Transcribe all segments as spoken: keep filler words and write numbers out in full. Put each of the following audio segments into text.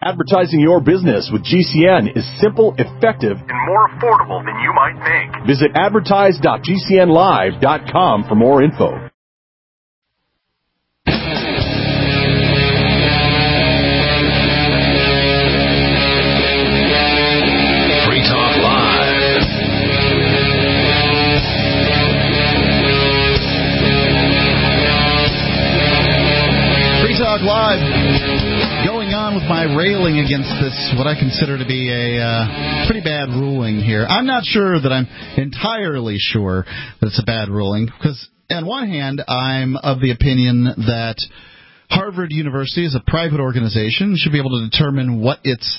Advertising your business with G C N is simple, effective, and more affordable than you might think. Visit advertise dot g c n live dot com for more info. Free Talk Live. Free Talk Live. Going on with my railing against this, what I consider to be a uh, pretty bad ruling here. I'm not sure that I'm entirely sure that it's a bad ruling, because on one hand, I'm of the opinion that Harvard University is a private organization, should be able to determine what its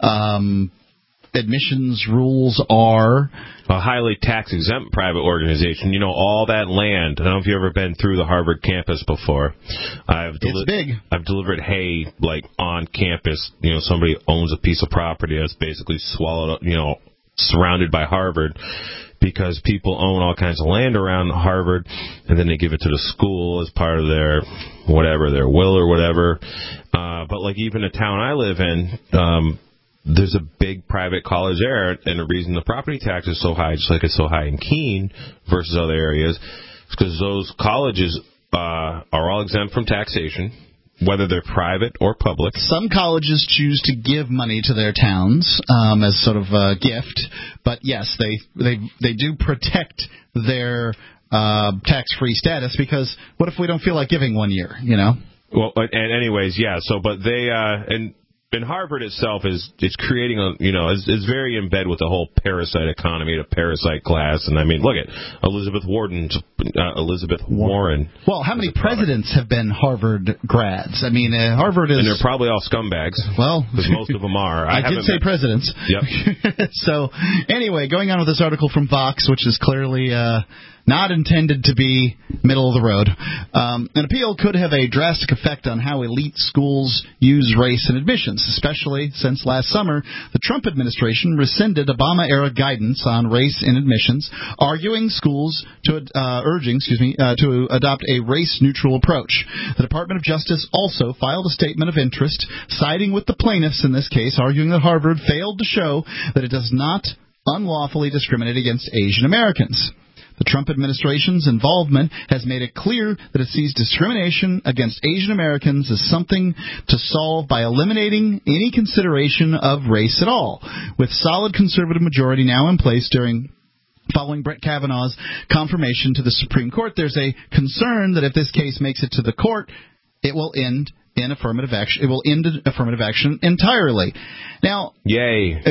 um, admissions rules are. A highly tax-exempt private organization. You know, all that land. I don't know if you've ever been through the Harvard campus before. I've deli- it's big. I've delivered hay, like, on campus. You know, somebody owns a piece of property that's basically swallowed up, you know, surrounded by Harvard, because people own all kinds of land around Harvard, and then they give it to the school as part of their whatever, their will or whatever. Uh, but, like, even the town I live in, um, there's a big private college there, and the reason the property tax is so high, just like it's so high in Keene versus other areas, is because those colleges uh, are all exempt from taxation, whether they're private or public. Some colleges choose to give money to their towns um, as sort of a gift, but yes, they they they do protect their uh, tax-free status, because what if we don't feel like giving one year, you know? Well, and anyways, yeah. So, but they uh, and. And Harvard itself is is creating a, you know, is, is very in bed with the whole parasite economy, the parasite class. And I mean, look at Elizabeth Warren, uh, Elizabeth Warren. Well, how many presidents have been Harvard grads? I mean, uh, Harvard is... And they're probably all scumbags. Well... Because most of them are. I, I did say met... presidents. Yep. So, anyway, going on with this article from Vox, which is clearly... Uh, not intended to be middle of the road. Um, an appeal could have a drastic effect on how elite schools use race in admissions, especially since last summer the Trump administration rescinded Obama-era guidance on race in admissions, arguing schools to uh, urging, excuse me, uh, to adopt a race-neutral approach. The Department of Justice also filed a statement of interest, siding with the plaintiffs in this case, arguing that Harvard failed to show that it does not unlawfully discriminate against Asian Americans. The Trump administration's involvement has made it clear that it sees discrimination against Asian Americans as something to solve by eliminating any consideration of race at all. With solid conservative majority now in place during following Brett Kavanaugh's confirmation to the Supreme Court, there's a concern that if this case makes it to the court, it will end in affirmative action. It will end affirmative action entirely. Now, yay!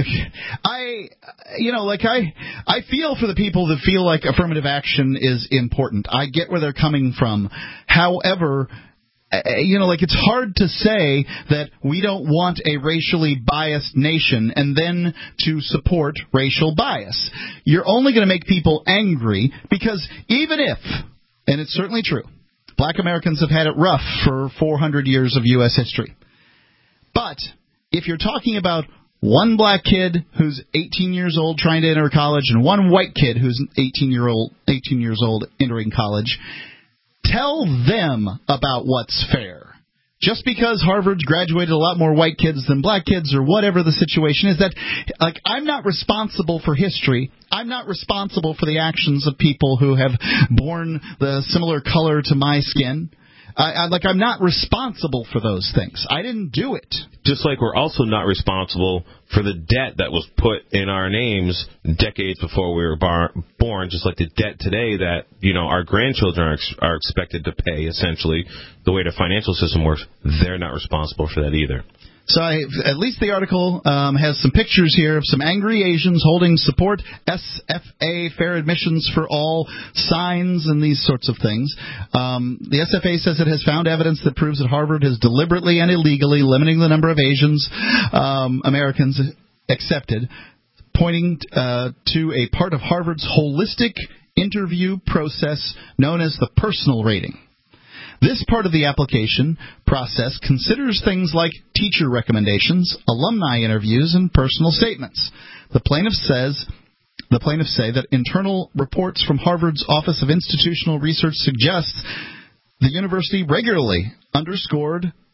I, you know, like I, I feel for the people that feel like affirmative action is important. I get where they're coming from. However, you know, like it's hard to say that we don't want a racially biased nation and then to support racial bias. You're only going to make people angry, because even if, and it's certainly true, Black Americans have had it rough for four hundred years of U S history. But if you're talking about one black kid who's eighteen years old trying to enter college and one white kid who's eighteen year old, eighteen years old entering college, tell them about what's fair. Just because Harvard's graduated a lot more white kids than black kids, or whatever the situation is, that, like, I'm not responsible for history. I'm not responsible for the actions of people who have borne the similar color to my skin. I, I, like, I'm not responsible for those things. I didn't do it. Just like we're also not responsible for the debt that was put in our names decades before we were bar- born, just like the debt today that, you know, our grandchildren are, ex- are expected to pay, essentially. The way the financial system works, they're not responsible for that either. So I, at least the article um, has some pictures here of some angry Asians holding support S F A, Fair Admissions for All, signs and these sorts of things. Um, the S F A says it has found evidence that proves that Harvard has deliberately and illegally limiting the number of Asians um, Americans accepted, pointing uh, to a part of Harvard's holistic interview process known as the personal rating. This part of the application process considers things like teacher recommendations, alumni interviews, and personal statements. The plaintiff says the plaintiffs say that internal reports from Harvard's Office of Institutional Research suggests the university regularly underscored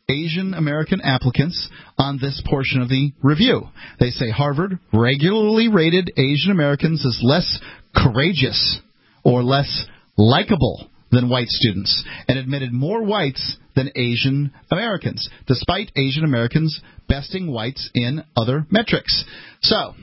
Asian American applicants on this portion of the review. They say Harvard regularly rated Asian Americans as less courageous or less likable than white students, and admitted more whites than Asian Americans, despite Asian Americans besting whites in other metrics. So,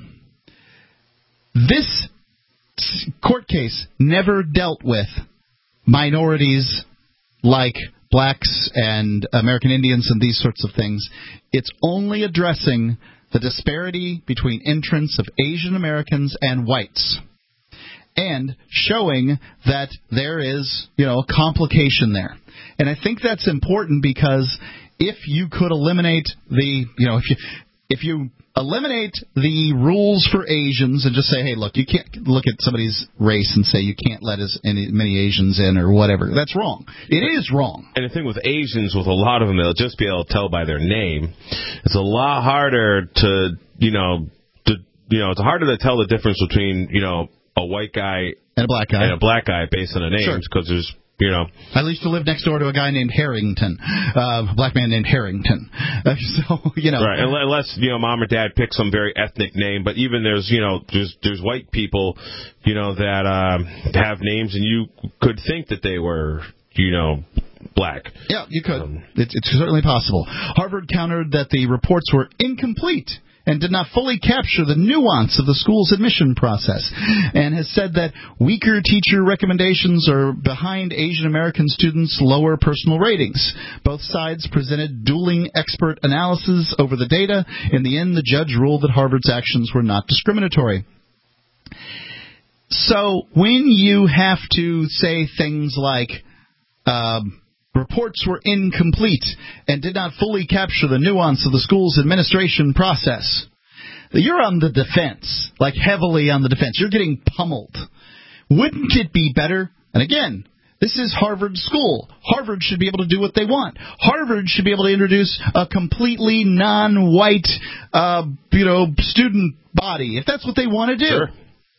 this court case never dealt with minorities like blacks and American Indians and these sorts of things. It's only addressing the disparity between entrants of Asian Americans and whites, and showing that there is, you know, a complication there. And I think that's important because if you could eliminate the, you know, if you if you eliminate the rules for Asians and just say, hey, look, you can't look at somebody's race and say you can't let as any, many Asians in or whatever. That's wrong. It is wrong. And the thing with Asians, with a lot of them, they'll just be able to tell by their name. It's a lot harder to, you know, to, you know, it's harder to tell the difference between, you know, a white guy and a black guy and a black guy based on the names, because sure. there's, you know. I used to live next door to a guy named Harrington, uh, a black man named Harrington. Uh, so, you know. Right, unless, you know, mom or dad pick some very ethnic name, but even there's, you know, there's there's white people, you know, that uh, have names, and you could think that they were, you know, black. Yeah, you could. Um, it's, it's certainly possible. Harvard countered that the reports were incomplete and did not fully capture the nuance of the school's admission process, and has said that weaker teacher recommendations are behind Asian American students' lower personal ratings. Both sides presented dueling expert analysis over the data. In the end, the judge ruled that Harvard's actions were not discriminatory. So when you have to say things like, um, reports were incomplete and did not fully capture the nuance of the school's administration process, you're on the defense, like heavily on the defense. You're getting pummeled. Wouldn't it be better? And again, this is Harvard School. Harvard should be able to do what they want. Harvard should be able to introduce a completely non-white, uh, you know, student body, if that's what they want to do. Sure.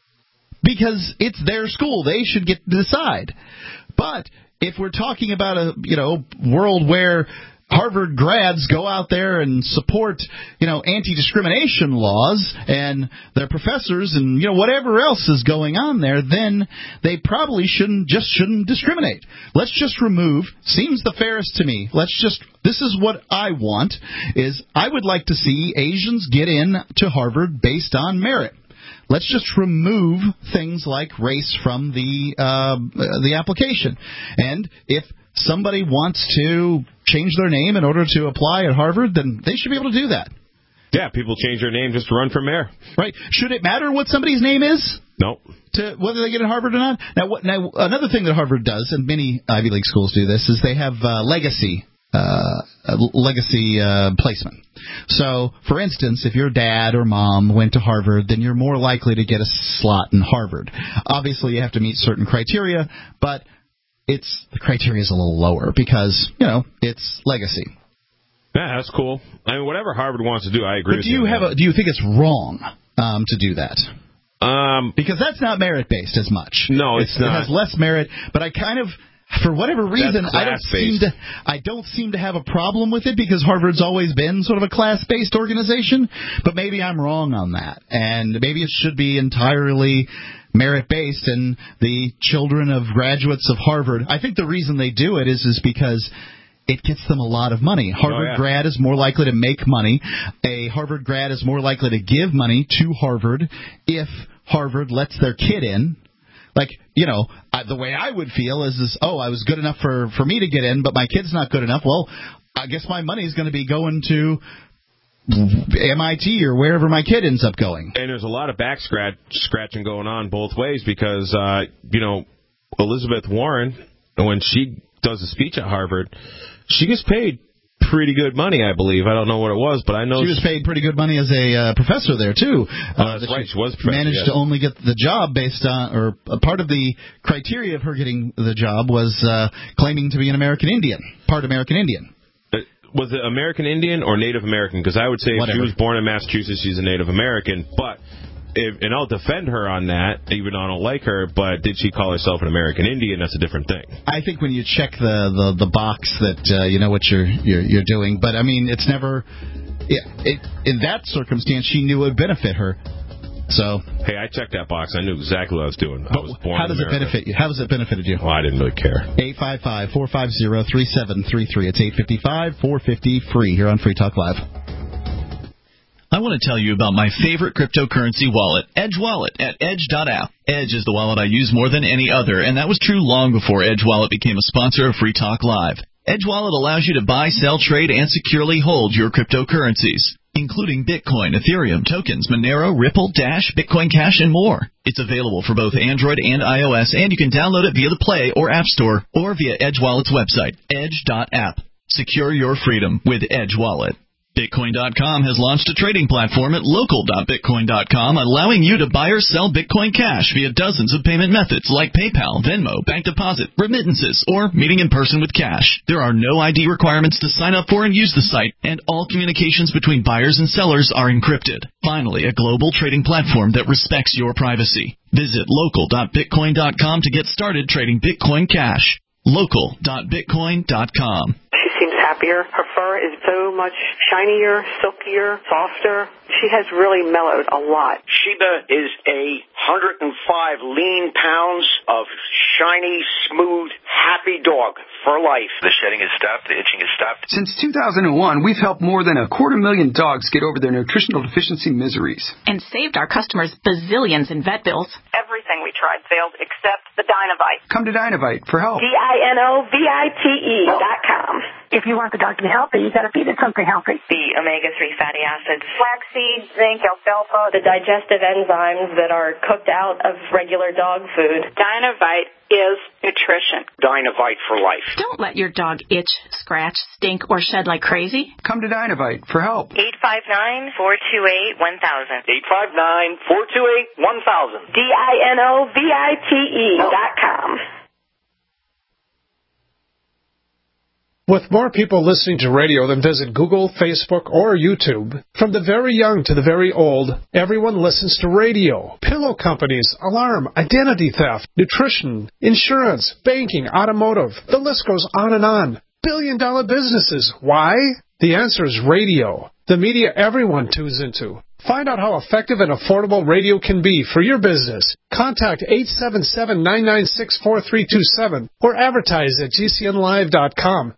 Because it's their school. They should get to decide. But if we're talking about a, you know, world where Harvard grads go out there and support, you know, anti-discrimination laws and their professors and, you know, whatever else is going on there, then they probably shouldn't, just shouldn't discriminate. Let's just remove, seems the fairest to me, let's just, this is what I want, is I would like to see Asians get in to Harvard based on merit. Let's just remove things like race from the uh, the application. And if somebody wants to change their name in order to apply at Harvard, then they should be able to do that. Yeah, people change their name just to run for mayor. Right. Should it matter what somebody's name is? No. To whether they get at Harvard or not? Now, what, now another thing that Harvard does, and many Ivy League schools do this, is they have uh, legacy uh, legacy uh, placement. So, for instance, if your dad or mom went to Harvard, then you're more likely to get a slot in Harvard. Obviously, you have to meet certain criteria, but it's the criteria is a little lower because, you know, it's legacy. Yeah, that's cool. I mean, whatever Harvard wants to do, I agree but with do you. Have a, do you think it's wrong um, to do that? Um, because that's not merit-based as much. No, it's, it's not. It has less merit, but I kind of... For whatever reason, I don't seem to I don't seem to have a problem with it because Harvard's always been sort of a class-based organization, but maybe I'm wrong on that. And maybe it should be entirely merit-based, and the children of graduates of Harvard, I think the reason they do it is, is because it gets them a lot of money. Harvard oh, yeah. grad is more likely to make money. A Harvard grad is more likely to give money to Harvard if Harvard lets their kid in. Like, you know, I, the way I would feel is, is, oh, I was good enough for, for me to get in, but my kid's not good enough. Well, I guess my money's going to be going to M I T or wherever my kid ends up going. And there's a lot of back scratch, scratching going on both ways because, uh, you know, Elizabeth Warren, when she does a speech at Harvard, she gets paid pretty good money, I believe. I don't know what it was, but I know she was paid pretty good money as a uh, professor there too. Uh, that's right. She was professor, managed yes. to only get the job based on, or a part of the criteria of her getting the job was uh, claiming to be an American Indian, part American Indian. Uh, was it American Indian or Native American? Because I would say Whatever. If she was born in Massachusetts, she's a Native American. But if, and I'll defend her on that, even though I don't like her, but did she call herself an American Indian? That's a different thing. I think when you check the, the, the box that uh, you know what you're, you're you're doing, but I mean, it's never, it, it, in that circumstance, she knew it would benefit her. So hey, I checked that box. I knew exactly what I was doing. I was born how does in it benefit you? How has it benefited you? Well, I didn't really care. eight five five, four five zero, three seven three three. It's eight five five, four five zero, free here on Free Talk Live. I want to tell you about my favorite cryptocurrency wallet, Edge Wallet, at edge dot app. Edge is the wallet I use more than any other, and that was true long before Edge Wallet became a sponsor of Free Talk Live. Edge Wallet allows you to buy, sell, trade, and securely hold your cryptocurrencies, including Bitcoin, Ethereum, tokens, Monero, Ripple, Dash, Bitcoin Cash, and more. It's available for both Android and iOS, and you can download it via the Play or App Store or via Edge Wallet's website, edge dot app. Secure your freedom with Edge Wallet. Bitcoin dot com has launched a trading platform at local dot bitcoin dot com, allowing you to buy or sell Bitcoin Cash via dozens of payment methods like PayPal, Venmo, bank deposit, remittances, or meeting in person with cash. There are no I D requirements to sign up for and use the site, and all communications between buyers and sellers are encrypted. Finally, a global trading platform that respects your privacy. Visit local dot bitcoin dot com to get started trading Bitcoin Cash. local dot bitcoin dot com. She seems happier. Her fur is so much shinier, silkier, softer. She has really mellowed a lot. Sheba is a one hundred five lean pounds of shiny, smooth, happy dog for life. The shedding is stopped. The itching is stopped. Since two thousand one, we've helped more than a quarter million dogs get over their nutritional deficiency miseries. And saved our customers bazillions in vet bills. Everything we tried failed except the Dynovite. Come to Dynovite for help. D I N O V I T E dot com. If you want the dog to be healthy, you got to feed it something healthy. The omega three fatty acids, flaxseed, zinc, alfalfa, the digestive enzymes that are cooked out of regular dog food. Dynovite is nutrition. Dynovite for life. Don't let your dog itch, scratch, stink, or shed like crazy. Come to Dynovite for help. eight five nine, four two eight, one thousand. eight five nine, four two eight, one thousand. D I N O V I T E dot com. With more people listening to radio than visit Google, Facebook, or YouTube, from the very young to the very old, everyone listens to radio. Pillow companies, alarm, identity theft, nutrition, insurance, banking, automotive. The list goes on and on. Billion-dollar businesses. Why? The answer is radio. The media everyone tunes into. Find out how effective and affordable radio can be for your business. Contact eight seven seven, nine nine six, four three two seven or advertise at G C N live dot com.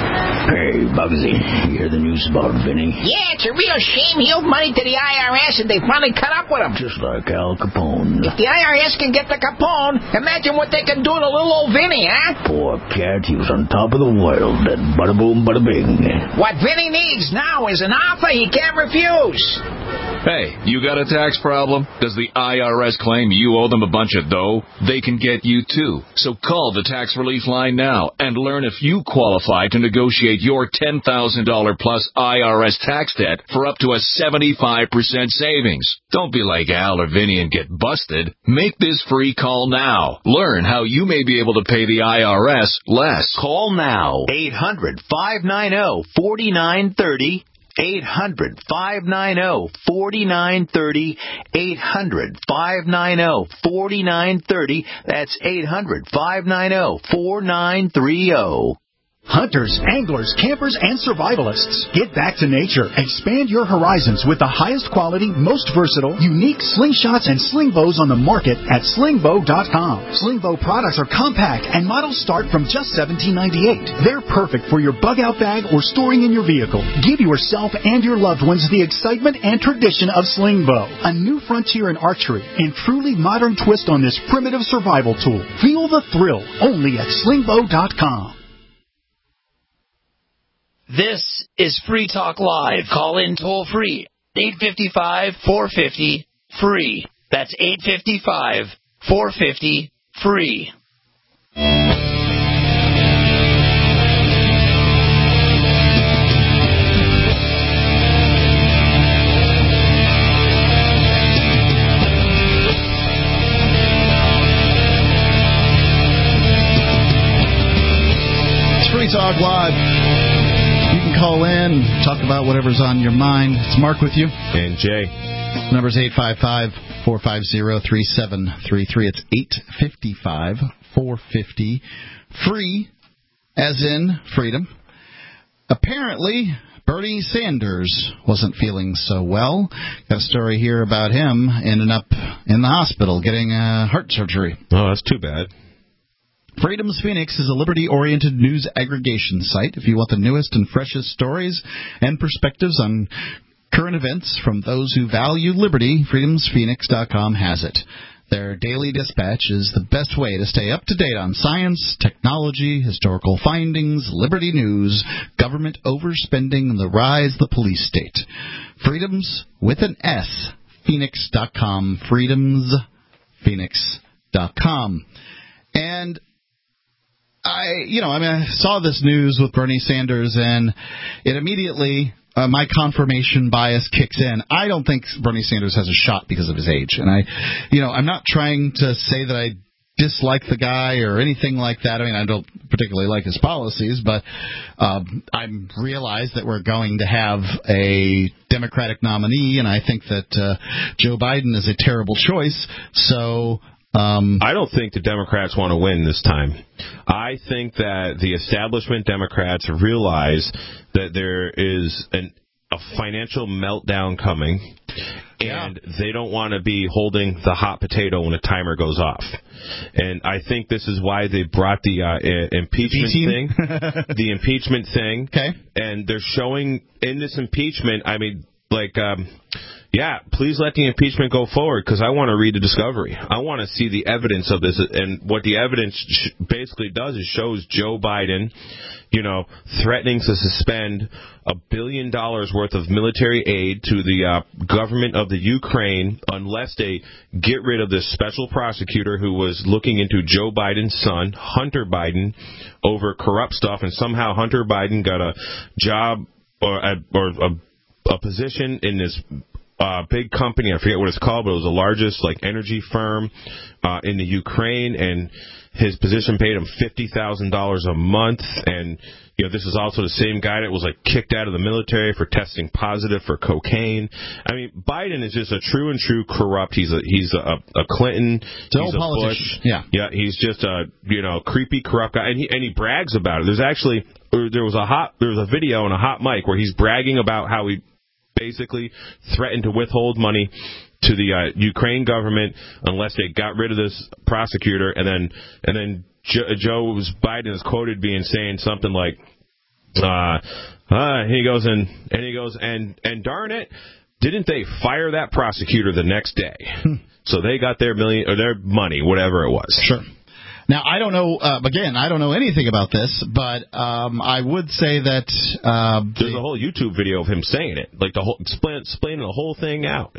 Hey, Bugsy, you hear the news about Vinny? Yeah, it's a real shame he owed money to the I R S and they finally cut up with him. Just like Al Capone. If the I R S can get the Capone, imagine what they can do to little old Vinny, huh? Poor cat, he was on top of the world, and bada boom, bada bing. What Vinny needs now is an offer he can't refuse. Hey, you got a tax problem? Does the I R S claim you owe them a bunch of dough? They can get you too. So call the Tax Relief Line now and learn if you qualify to negotiate your ten thousand dollars plus I R S tax debt for up to a seventy-five percent savings. Don't be like Al or Vinny and get busted. Make this free call now. Learn how you may be able to pay the I R S less. Call now. eight hundred, five nine zero, four nine three zero. eight hundred, five nine zero, four nine three zero. eight hundred, five nine zero, four nine three zero. That's eight hundred, five nine zero, four nine three zero. Hunters, anglers, campers, and survivalists. Get back to nature. Expand your horizons with the highest quality, most versatile, unique slingshots and sling bows on the market at sling bow dot com. Sling bow products are compact and models start from just seventeen ninety-eight. They're perfect for your bug out bag or storing in your vehicle. Give yourself and your loved ones the excitement and tradition of sling bow, a new frontier in archery and truly modern twist on this primitive survival tool. Feel the thrill only at sling bow dot com. This is Free Talk Live. Call in toll free. eight five five, four five zero, free. That's eight five five, four five zero, free. It's Free Talk Live. Call in, talk about whatever's on your mind. It's Mark with you. And Jay. Number's eight five five, four five zero, three seven three three. It's eight five five, four five zero, free, as in freedom. Apparently, Bernie Sanders wasn't feeling so well. Got a story here about him ending up in the hospital getting uh, heart surgery. Oh, that's too bad. Freedom's Phoenix is a liberty-oriented news aggregation site. If you want the newest and freshest stories and perspectives on current events from those who value liberty, freedoms phoenix dot com has it. Their daily dispatch is the best way to stay up to date on science, technology, historical findings, liberty news, government overspending, and the rise of the police state. Freedoms with an S, phoenix dot com, freedoms phoenix dot com. And I, you know, I mean, I saw this news with Bernie Sanders, and it immediately, uh, my confirmation bias kicks in. I don't think Bernie Sanders has a shot because of his age. And I, you know, I'm not trying to say that I dislike the guy or anything like that. I mean, I don't particularly like his policies, but um, I realize that we're going to have a Democratic nominee, and I think that uh, Joe Biden is a terrible choice. So Um, I don't think the Democrats want to win this time. I think that the establishment Democrats realize that there is an, a financial meltdown coming, and yeah. they don't want to be holding the hot potato when a timer goes off. And I think this is why they brought the uh, impeachment thing, the impeachment thing. Okay. And they're showing in this impeachment, I mean, like, um, yeah, please let the impeachment go forward, because I want to read the discovery. I want to see the evidence of this. And what the evidence sh- basically does is shows Joe Biden, you know, threatening to suspend a billion dollars worth of military aid to the uh, government of the Ukraine unless they get rid of this special prosecutor who was looking into Joe Biden's son, Hunter Biden, over corrupt stuff. And somehow Hunter Biden got a job or a, or a, a position in this Uh, big company, I forget what it's called, but it was the largest like energy firm uh, in the Ukraine, and his position paid him fifty thousand dollars a month. And you know, this is also the same guy that was like kicked out of the military for testing positive for cocaine. I mean, Biden is just a true and true corrupt. He's a he's a, a Clinton, the he's a Bush, yeah, yeah. He's just a you know creepy corrupt guy, and he and he brags about it. There's actually there was a hot there was a video and a hot mic where he's bragging about how he basically threatened to withhold money to the uh, Ukraine government unless they got rid of this prosecutor. And then and then jo- Joe Biden is quoted being saying something like, uh, uh, he goes and and he goes and and darn it, didn't they fire that prosecutor the next day? So they got their million or their money, whatever it was. Sure. Now, I don't know, uh, again, I don't know anything about this, but um, I would say that Uh, There's a whole YouTube video of him saying it, like the whole explain, explaining the whole thing out.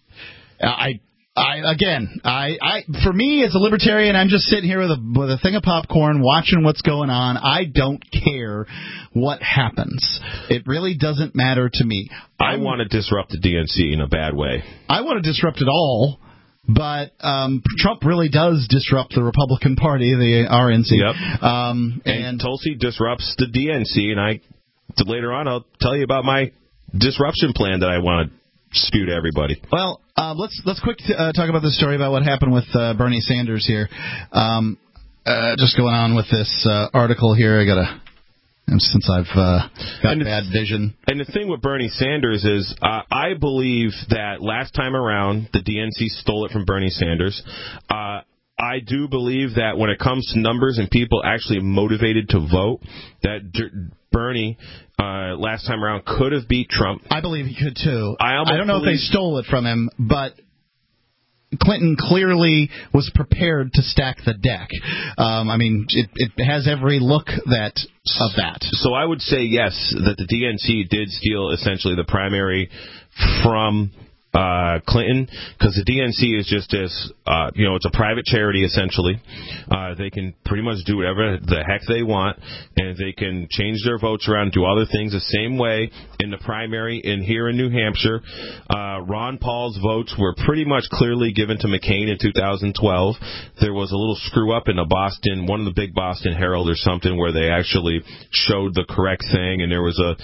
I, I again, I, I, for me as a libertarian, I'm just sitting here with a with a thing of popcorn, watching what's going on. I don't care what happens. It really doesn't matter to me. I I'm, want to disrupt the D N C in a bad way. I want to disrupt it all. But um, Trump really does disrupt the Republican Party, the R N C. Yep. Um, and, and Tulsi disrupts the D N C, and I later on I'll tell you about my disruption plan that I want to spew to everybody. Well, uh, let's let's quick t- uh, talk about this story about what happened with uh, Bernie Sanders here. Um, uh, just going on with this uh, article here, I gotta. And since I've uh, got bad vision. And the thing with Bernie Sanders is uh, I believe that last time around the D N C stole it from Bernie Sanders. Uh, I do believe that when it comes to numbers and people actually motivated to vote, that D- Bernie uh, last time around could have beat Trump. I believe he could, too. I, I don't know believe- if they stole it from him, but Clinton clearly was prepared to stack the deck. Um, I mean, it, it has every look that of that. So I would say yes, that the D N C did steal essentially the primary from uh, Clinton, because the D N C is just this, uh, you know, it's a private charity essentially. Uh, they can pretty much do whatever the heck they want, and they can change their votes around, do other things the same way in the primary in here in New Hampshire. Uh, Ron Paul's votes were pretty much clearly given to McCain in two thousand twelve. There was a little screw up in the Boston, one of the big Boston Herald or something, where they actually showed the correct thing, and there was a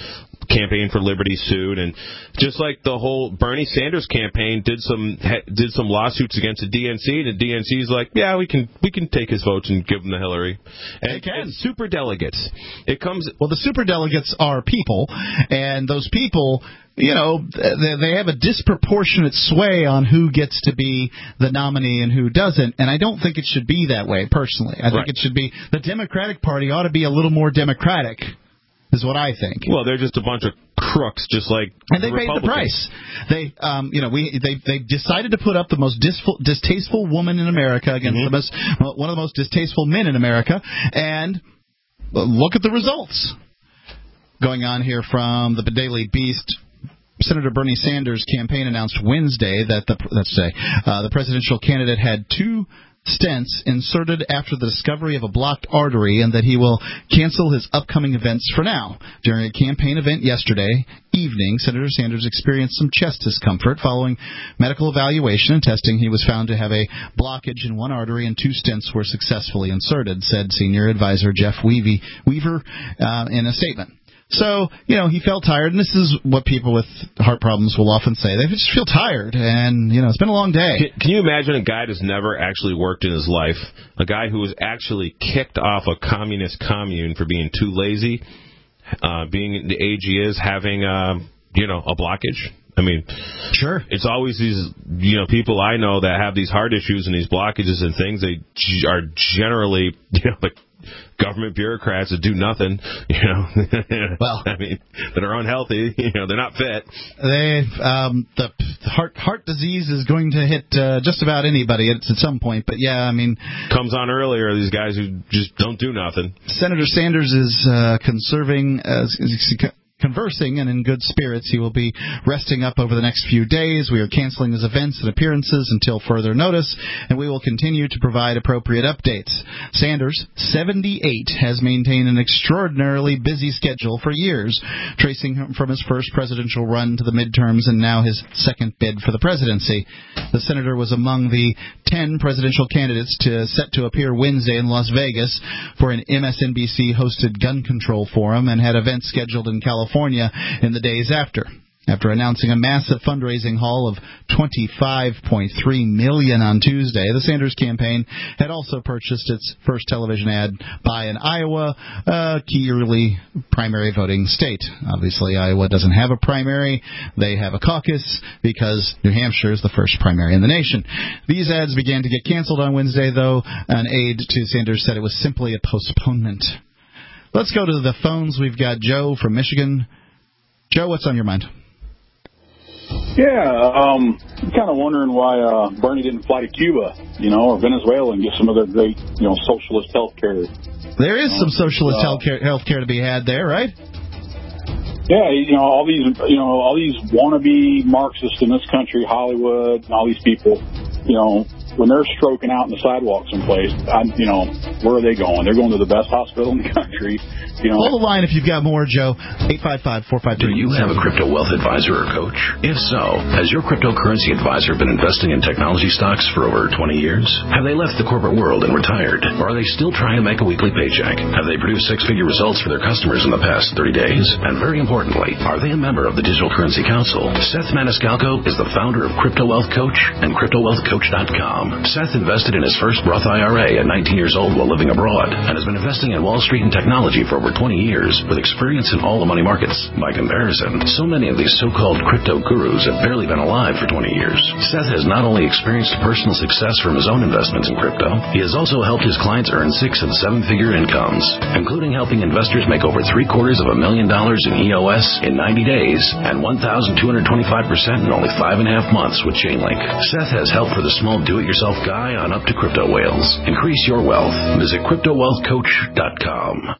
Campaign for Liberty sued, and just like the whole Bernie Sanders campaign did some did some lawsuits against the D N C, and the D N C is like, yeah, we can we can take his votes and give them to Hillary. And, and super delegates. It comes well. The super delegates are people, and those people, you know, they, they have a disproportionate sway on who gets to be the nominee and who doesn't. And I don't think it should be that way. Personally, I think right. it should be the Democratic Party ought to be a little more democratic. Is what I think. Well, they're just a bunch of crooks, just like and they the paid the price. They, um, you know, we they they decided to put up the most disful, distasteful woman in America against mm-hmm. the most one of the most distasteful men in America, and look at the results. Going on here from the Daily Beast. Senator Bernie Sanders' campaign announced Wednesday that the let's say uh, the presidential candidate had two stents inserted after the discovery of a blocked artery, and that he will cancel his upcoming events for now. During a campaign event yesterday evening, Senator Sanders experienced some chest discomfort. Following medical evaluation and testing, he was found to have a blockage in one artery, and two stents were successfully inserted, said senior advisor Jeff Weavy, Weaver uh, in a statement. So, you know, he felt tired, and this is what people with heart problems will often say. They just feel tired, and, you know, it's been a long day. Can, can you imagine a guy who's never actually worked in his life, a guy who was actually kicked off a communist commune for being too lazy, uh, being the age he is, having, uh, you know, a blockage? I mean, sure. It's always these, you know, people I know that have these heart issues and these blockages and things. They g- are generally, you know, like government bureaucrats that do nothing, you know. Well, I mean, that are unhealthy, you know, they're not fit. They, um, the heart heart disease is going to hit uh, just about anybody at, at some point. But yeah, I mean, comes on earlier. These guys who just don't do nothing. Senator Sanders is uh, conserving. Uh, Conversing and in good spirits. He will be resting up over the next few days. We are canceling his events and appearances until further notice, and we will continue to provide appropriate updates. Sanders, seventy-eight, has maintained an extraordinarily busy schedule for years, tracing him from his first presidential run to the midterms and now his second bid for the presidency. The senator was among the ten presidential candidates to set to appear Wednesday in Las Vegas for an M S N B C-hosted gun control forum, and had events scheduled in California in the days after. After announcing a massive fundraising haul of twenty-five point three million dollars on Tuesday, the Sanders campaign had also purchased its first television ad buy in Iowa, a key early primary voting state. Obviously, Iowa doesn't have a primary. They have a caucus because New Hampshire is the first primary in the nation. These ads began to get canceled on Wednesday, though. An aide to Sanders said it was simply a postponement. Let's go to the phones. We've got Joe from Michigan. Joe, what's on your mind? Yeah, um, I'm kind of wondering why uh, Bernie didn't fly to Cuba, you know, or Venezuela and get some of their great, you know, socialist health care. There is some socialist uh, health care, health care to be had there, right? Yeah, you know, all these, you know, all these wannabe Marxists in this country, Hollywood, and all these people, you know, when they're stroking out in the sidewalk someplace, I'm, you know, where are they going? They're going to the best hospital in the country. You know. Hold the line if you've got more, Joe. eight five five, four five three. Do you have a crypto wealth advisor or coach? If so, has your cryptocurrency advisor been investing in technology stocks for over twenty years? Have they left the corporate world and retired? Or are they still trying to make a weekly paycheck? Have they produced six-figure results for their customers in the past thirty days? And very importantly, are they a member of the Digital Currency Council? Seth Maniscalco is the founder of Crypto Wealth Coach and Crypto Wealth Coach dot com. Seth invested in his first Roth I R A at nineteen years old while living abroad, and has been investing in Wall Street and technology for over twenty years, with experience in all the money markets. By comparison, so many of these so-called crypto gurus have barely been alive for twenty years. Seth has not only experienced personal success from his own investments in crypto, he has also helped his clients earn six and seven-figure incomes, including helping investors make over three-quarters of a million dollars in E O S in ninety days and one thousand two hundred twenty-five percent in only five and a half months with Chainlink. Seth has help for the small do-it-yourself guy on up to crypto whales. Increase your wealth. Visit Crypto Wealth Coach dot com.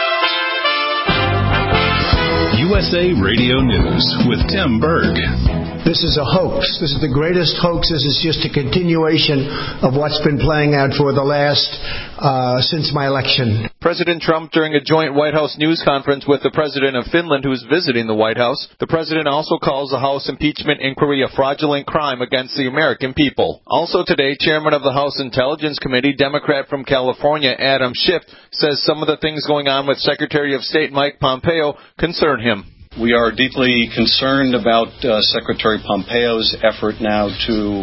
U S A Radio News with Tim Berg. this is a hoax. This is the greatest hoax. This is just a continuation of what's been playing out for the last, uh, since my election. President Trump during a joint White House news conference with the President of Finland, who is visiting the White House. The President also calls the House impeachment inquiry a fraudulent crime against the American people. Also today, Chairman of the House Intelligence Committee, Democrat from California, Adam Schiff, says some of the things going on with Secretary of State Mike Pompeo concern him. We are deeply concerned about uh, Secretary Pompeo's effort now to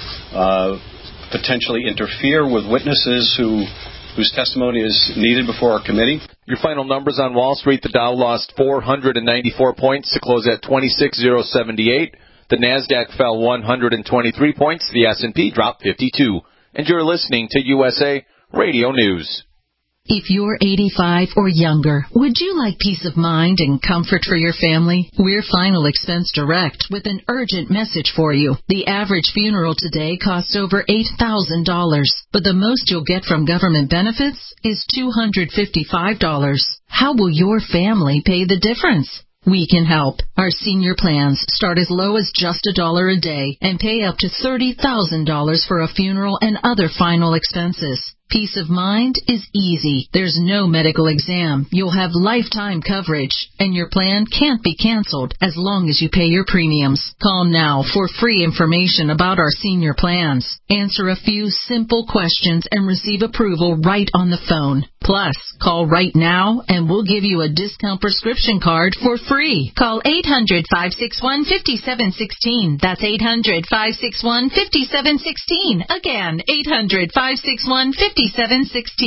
uh, potentially interfere with witnesses who whose testimony is needed before our committee. Your final numbers on Wall Street: the Dow lost four hundred ninety-four points to close at twenty-six thousand seventy-eight. The Nasdaq fell one hundred twenty-three points. The S and P dropped fifty-two. And you're listening to U S A Radio News. If you're eighty-five or younger, would you like peace of mind and comfort for your family? We're Final Expense Direct with an urgent message for you. The average funeral today costs over eight thousand dollars, but the most you'll get from government benefits is two hundred fifty-five dollars. How will your family pay the difference? We can help. Our senior plans start as low as just a dollar a day and pay up to thirty thousand dollars for a funeral and other final expenses. Peace of mind is easy. There's no medical exam. You'll have lifetime coverage, and your plan can't be canceled as long as you pay your premiums. Call now for free information about our senior plans. Answer a few simple questions and receive approval right on the phone. Plus, call right now and we'll give you a discount prescription card for free. Call eight hundred, five six one, five seven one six. That's eight hundred, five six one, five seven one six. Again, eight hundred, five six one, five seven one six.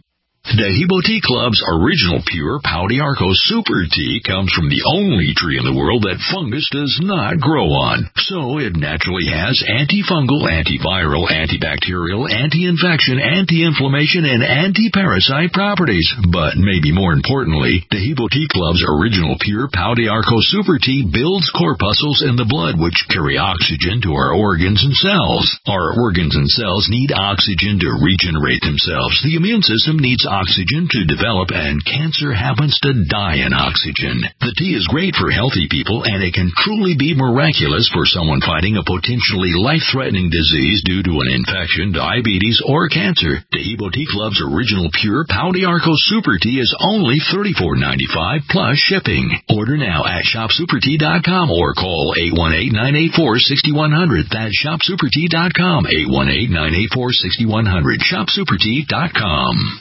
Dehibo Tea Club's original pure Pau d'Arco Super Tea comes from the only tree in the world that fungus does not grow on. So it naturally has antifungal, antiviral, antibacterial, anti-infection, anti-inflammation, and anti-parasite properties. But maybe more importantly, Dehibo Tea Club's original pure Pau d'Arco Super Tea builds corpuscles in the blood which carry oxygen to our organs and cells. Our organs and cells need oxygen to regenerate themselves. The immune system needs oxygen oxygen to develop, and cancer happens to die in oxygen. The tea is great for healthy people, and it can truly be miraculous for someone fighting a potentially life-threatening disease due to an infection, diabetes, or cancer. Dehibo Tea Club's original pure Pau d'Arco Super Tea is only thirty-four dollars and ninety-five cents plus shipping. Order now at shop super tea dot com or call eight one eight, nine eight four, six one zero zero. That's shop super tea dot com, eight one eight, nine eight four, six one zero zero, shop super tea dot com.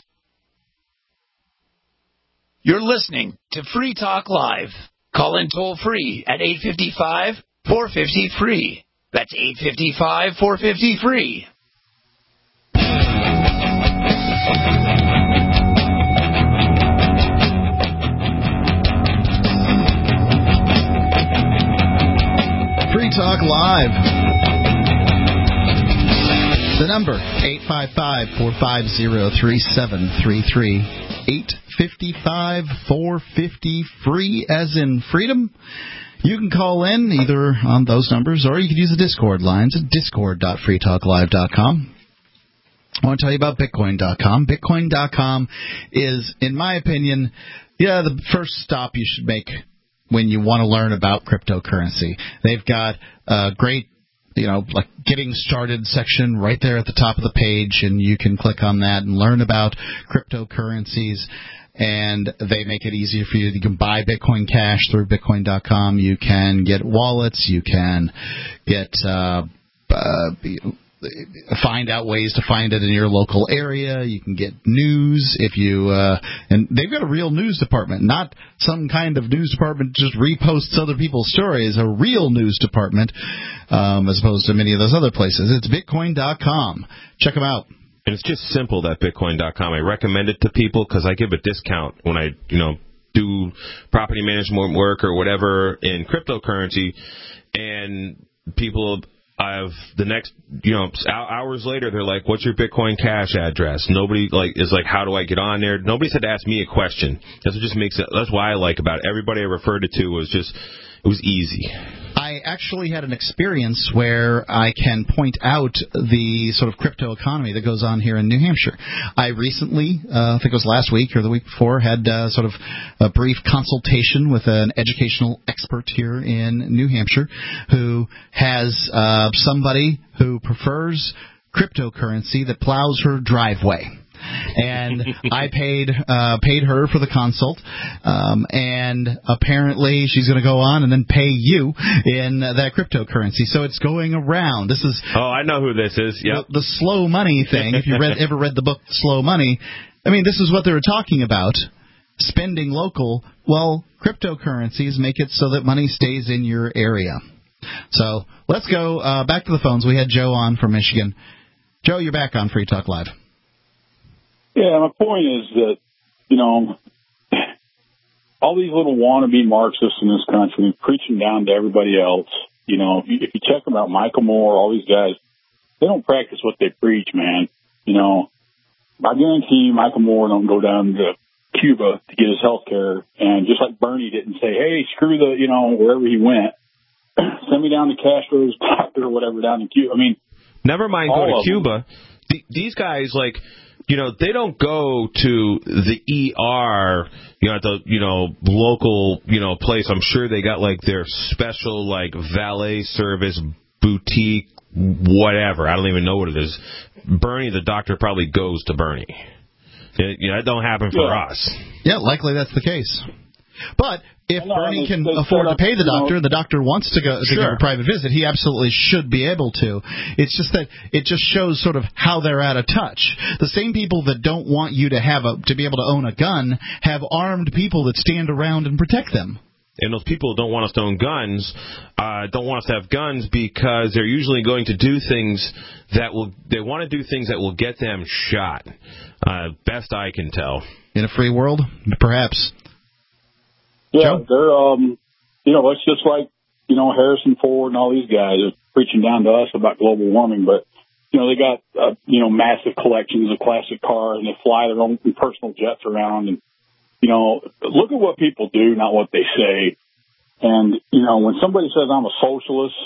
You're listening to Free Talk Live. Call in toll free at eight five five, four five zero, free. That's eight five five, four five zero, free. Free Talk Live. The number, eight five five, four five zero, three seven three three. eight five five, four five zero, free as in freedom. You can call in either on those numbers or you can use the Discord lines at discord dot free talk live dot com. I want to tell you about bitcoin dot com. bitcoin dot com is, in my opinion, yeah, the first stop you should make when you want to learn about cryptocurrency. They've got a great, you know, like getting started section right there at the top of the page, and you can click on that and learn about cryptocurrencies. And they make it easier for you. You can buy Bitcoin Cash through bitcoin dot com. You can get wallets. You can get uh, uh, find out ways to find it in your local area. You can get news if you uh, and they've got a real news department, not some kind of news department just reposts other people's stories. A real news department, um, as opposed to many of those other places. It's bitcoin dot com. Check them out. And it's just simple, that bitcoin dot com. I recommend it to people because I give a discount when I, you know, do property management work or whatever in cryptocurrency. And people, I've the next, you know, hours later, they're like, "What's your Bitcoin Cash address?" Nobody like is like, "How do I get on there?" Nobody's had to ask me a question. That's what just makes it. That's why I like about it. Everybody I referred it to was just, it was easy. I I actually had an experience where I can point out the sort of crypto economy that goes on here in New Hampshire. I recently, uh, I think it was last week or the week before, had uh, sort of a brief consultation with an educational expert here in New Hampshire who has uh, somebody who prefers cryptocurrency that plows her driveway. And I paid uh, paid her for the consult, um, and apparently she's going to go on and then pay you in uh, that cryptocurrency. So it's going around. This is oh, I know who this is. Yep. the, the slow money thing. If you read, ever read the book Slow Money, I mean, this is what they were talking about. Spending local. Well, cryptocurrencies make it so that money stays in your area. So let's go uh, back to the phones. We had Joe on from Michigan. Joe, you're back on Free Talk Live. Yeah, my point is that, you know, all these little wannabe Marxists in this country preaching down to everybody else, you know, if you, if you check them out, Michael Moore, all these guys, they don't practice what they preach, man. You know, I guarantee you Michael Moore don't go down to Cuba to get his health care, and just like Bernie didn't say, hey, screw the, you know, wherever he went, send me down to Castro's doctor or whatever down in Cuba. I mean, never mind go to Cuba. The, these guys, like, you know, they don't go to the E R, you know, at the, you know, local, you know, place. I'm sure they got, like, their special, like, valet service, boutique, whatever. I don't even know what it is. Bernie, the doctor, probably goes to Bernie. It, you know, that don't happen for yeah. us. Yeah, likely that's the case. But if know, Bernie they, can they afford to pay the doctor, you know, and the doctor wants to go to sure. give a private visit, he absolutely should be able to. It's just that it just shows sort of how they're out of touch. The same people that don't want you to have a to be able to own a gun have armed people that stand around and protect them. And those people who don't want us to own guns uh, don't want us to have guns because they're usually going to do things that will. They want to do things that will get them shot. Uh, best I can tell. In a free world, perhaps. Yeah, Joe? they're, um, you know, it's just like, you know, Harrison Ford and all these guys are preaching down to us about global warming, but, you know, they got, uh, you know, massive collections of classic cars, and they fly their own personal jets around, and, you know, look at what people do, not what they say. And, you know, when somebody says I'm a socialist,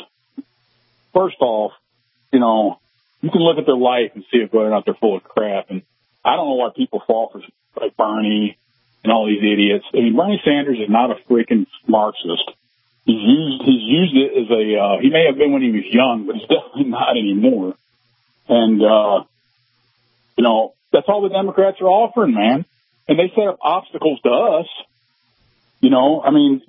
first off, you know, you can look at their life and see if whether or not they're full of crap, and I don't know why people fall for, like, Bernie and all these idiots. I mean, Bernie Sanders is not a freaking Marxist. He's used he's used it as a uh, he may have been when he was young, but he's definitely not anymore. And uh, you know, that's all the Democrats are offering, man. And they set up obstacles to us. You know, I mean,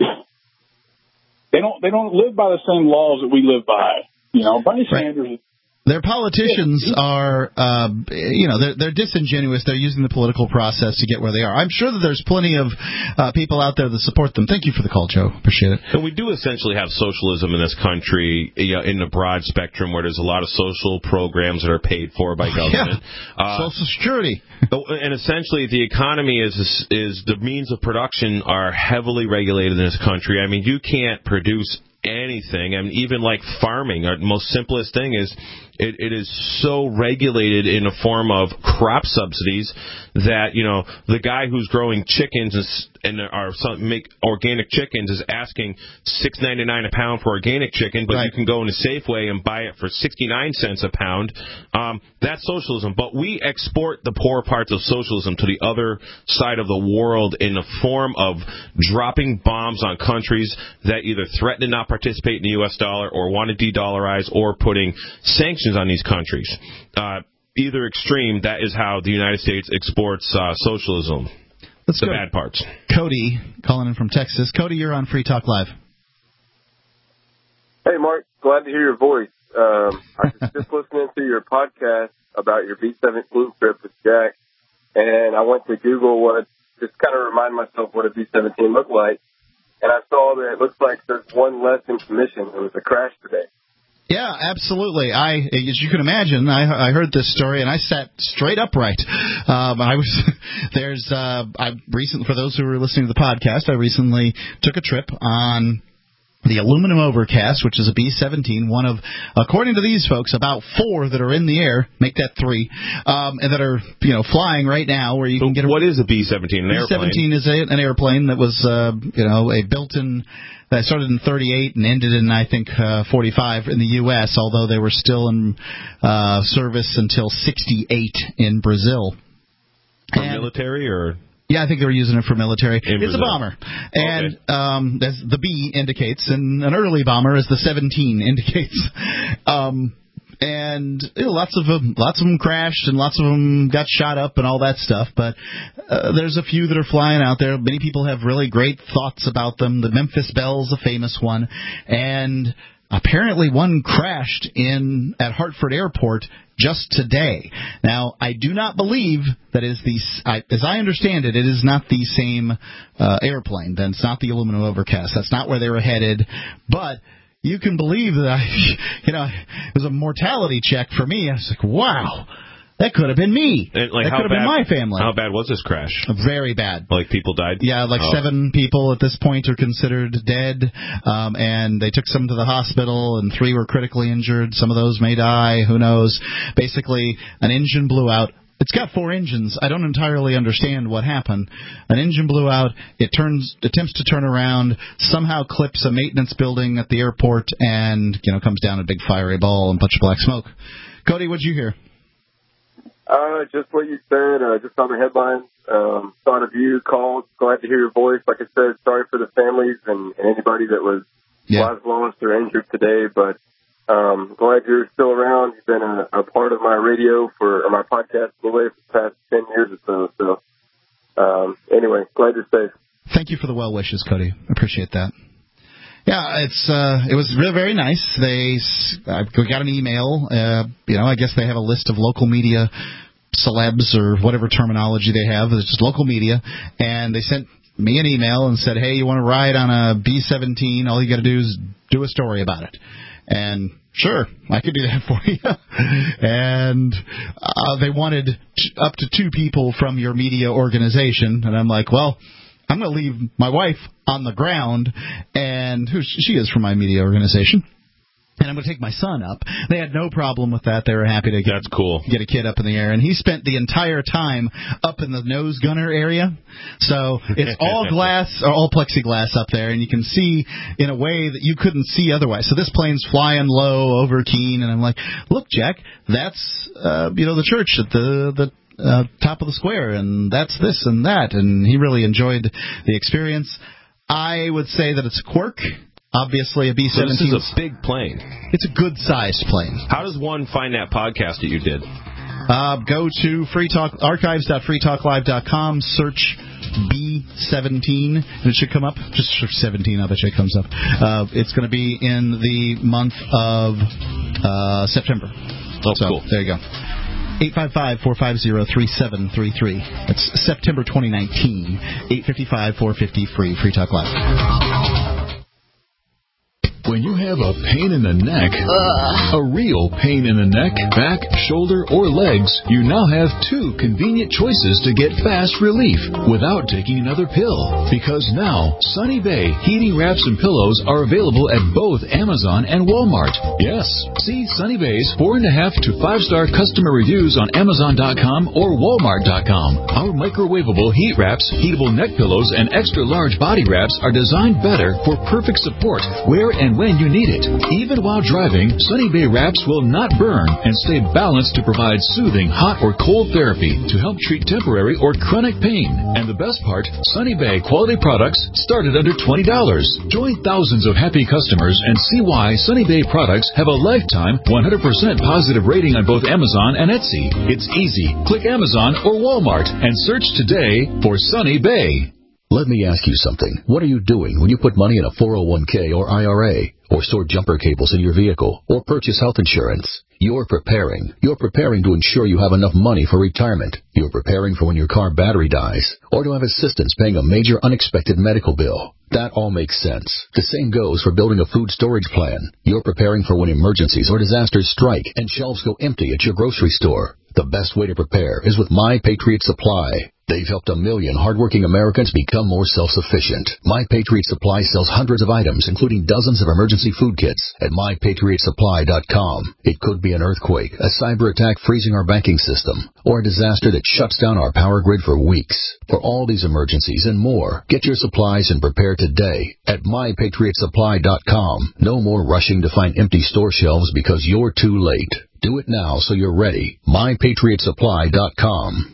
they don't they don't live by the same laws that we live by. You know, Bernie Sanders. Right. Their politicians are, uh, you know, they're, they're disingenuous. They're using the political process to get where they are. I'm sure that there's plenty of uh, people out there that support them. Thank you for the call, Joe. Appreciate it. And we do essentially have socialism in this country, you know, in the broad spectrum, where there's a lot of social programs that are paid for by government. Yeah. Uh, Social Security. And essentially, the economy is is the means of production are heavily regulated in this country. I mean, you can't produce anything. I mean, even like farming, our most simplest thing is it, it is so regulated in the form of crop subsidies that, you know, the guy who's growing chickens is, and are some, make organic chickens is asking six ninety-nine a pound for organic chicken, but right. you can go into Safeway and buy it for sixty-nine cents a pound. Um, that's socialism. But we export the poor parts of socialism to the other side of the world in the form of dropping bombs on countries that either threaten to not participate in the U S dollar or want to de-dollarize, or putting sanctions on these countries. Uh, either extreme, that is how the United States exports uh, socialism. Let's the go. Bad parts. Cody, calling in from Texas. Cody, you're on Free Talk Live. Hey, Mark. Glad to hear your voice. Um, I was just listening to your podcast about your B seventeen trip with Jack, and I went to Google what, just kind of remind myself what a B seventeen looked like, and I saw that it looks like there's one less in commission. There was a crash today. Yeah, absolutely. I, as you can imagine, I, I heard this story and I sat straight upright. Um, I was there's uh, I recently, for those who were listening to the podcast, I recently took a trip on the aluminum overcast, which is a B seventeen, one of, according to these folks, about four that are in the air, make that three, um, and that are, you know, flying right now where you so can get a... What is a B seventeen, an airplane? B seventeen is a, an airplane that was, uh, you know, a built-in, that started in thirty-eight and ended in, I think, uh, forty-five in the U S, although they were still in uh, service until sixty-eight in Brazil. For and, military or... Yeah, I think they were using it for military. In it's Brazil. a bomber. And okay. um, as the B indicates, and an early bomber, as the seventeen indicates. um, and you know, lots of them, lots of them crashed, and lots of them got shot up, and all that stuff. But uh, there's a few that are flying out there. Many people have really great thoughts about them. The Memphis Belle's a famous one, and apparently one crashed in at Hartford Airport just today. Now, I do not believe that is the, I, as I understand it, it is not the same uh, airplane. Then it's not the aluminum overcast. That's not where they were headed. But you can believe that I, you know, it was a mortality check for me. I was like, wow. That could have been me. And, like, that could have been my family. How bad was this crash? Very bad. Like people died? Yeah, like oh. seven people at this point are considered dead, um, and they took some to the hospital, and three were critically injured. Some of those may die. Who knows? Basically, an engine blew out. It's got four engines. I don't entirely understand what happened. An engine blew out. It turns, attempts to turn around, somehow clips a maintenance building at the airport, and you know comes down a big fiery ball and a bunch of black smoke. Cody, what'd you hear? Uh, just what you said, uh, just on the headlines. Um, thought of you, called, glad to hear your voice. Like I said, sorry for the families and, and anybody that was yeah. lives lost or injured today, but um, glad you're still around. You've been a, a part of my radio for, or my podcast anyway, for the past ten years or so. So, um, anyway, glad you're safe. Thank you for the well wishes, Cody. Appreciate that. Yeah, it's uh, it was really very nice. They I got an email. Uh, you know, I guess they have a list of local media celebs or whatever terminology they have. It's just local media, and they sent me an email and said, "Hey, you want to ride on a B seventeen? All you got to do is do a story about it." And sure, I could do that for you. And uh, they wanted t- up to two people from your media organization, and I'm like, well, I'm going to leave my wife on the ground, and who she is from my media organization, and I'm going to take my son up. They had no problem with that. They were happy to get, That's cool. get a kid up in the air, and he spent the entire time up in the nose gunner area. So it's all glass, or all plexiglass up there, and you can see in a way that you couldn't see otherwise. So this plane's flying low over Keene, and I'm like, look, Jack, that's uh, you know the church at the the. Uh, top of the square, and that's this and that, and he really enjoyed the experience. I would say that it's a quirk. Obviously, a B seventeen. So this is a big plane. It's a good-sized plane. How does one find that podcast that you did? Uh, go to free talk archives dot free talk live dot com, search B seventeen, and it should come up. Just search seventeen, I bet you it comes up. Uh, it's going to be in the month of uh, September. Oh, so, cool. There you go. eight five five, four five zero, three seven three three. That's September twenty nineteen. eight five five, four five zero, free. Free Talk Live. When you have a pain in the neck, uh, a real pain in the neck, back, shoulder, or legs, you now have two convenient choices to get fast relief without taking another pill. Because now, Sunny Bay heating wraps and pillows are available at both Amazon and Walmart. Yes, see Sunny Bay's four and a half to five star customer reviews on Amazon dot com or Walmart dot com. Our microwavable heat wraps, heatable neck pillows, and extra large body wraps are designed better for perfect support where and when you need it. Even while driving, Sunny Bay wraps will not burn and stay balanced to provide soothing hot or cold therapy to help treat temporary or chronic pain. And the best part, Sunny Bay quality products start at under twenty dollars. Join thousands of happy customers and see why Sunny Bay products have a lifetime one hundred percent positive rating on both Amazon and Etsy. It's easy. Click Amazon or Walmart and search today for Sunny Bay. Let me ask you something. What are you doing when you put money in a four oh one k or I R A, or store jumper cables in your vehicle, or purchase health insurance? You're preparing. You're preparing to ensure you have enough money for retirement. You're preparing for when your car battery dies, or to have assistance paying a major unexpected medical bill. That all makes sense. The same goes for building a food storage plan. You're preparing for when emergencies or disasters strike and shelves go empty at your grocery store. The best way to prepare is with My Patriot Supply. They've helped a million hardworking Americans become more self-sufficient. My Patriot Supply sells hundreds of items, including dozens of emergency food kits at my patriot supply dot com. It could be an earthquake, a cyber attack freezing our banking system, or a disaster that shuts down our power grid for weeks. For all these emergencies and more, get your supplies and prepare today at my patriot supply dot com. No more rushing to find empty store shelves because you're too late. Do it now so you're ready. my patriot supply dot com.